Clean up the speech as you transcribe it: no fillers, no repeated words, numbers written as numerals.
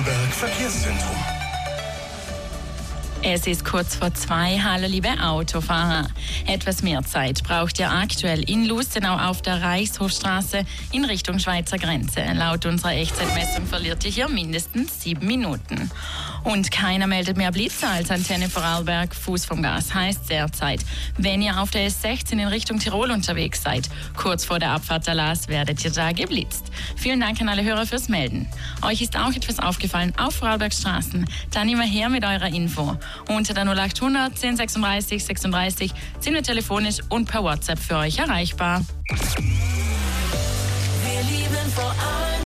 Vorarlberg Verkehrszentrum. Es ist kurz vor 2. Hallo liebe Autofahrer. Etwas mehr Zeit braucht ihr aktuell in Lustenau auf der Reichshofstraße in Richtung Schweizer Grenze. Laut unserer Echtzeitmessung verliert ihr hier mindestens 7 Minuten. Und keiner meldet mehr Blitzer als Antenne Vorarlberg. Fuß vom Gas heißt derzeit, wenn ihr auf der S16 in Richtung Tirol unterwegs seid, kurz vor der Abfahrt der Laas werdet ihr da geblitzt. Vielen Dank an alle Hörer fürs Melden. Euch ist auch etwas aufgefallen auf Vorarlbergs Straßen? Dann immer her mit eurer Info. Unter der 0800 1036 36 sind wir telefonisch und per WhatsApp für euch erreichbar. Wir lieben Vorarlberg.